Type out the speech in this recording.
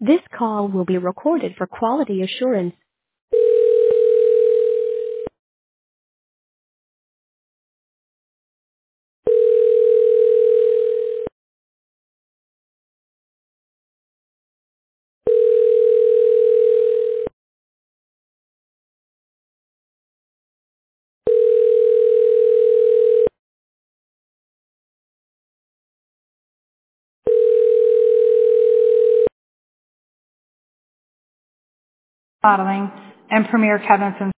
This call will be recorded for quality assurance. Modeling and Premier Kevin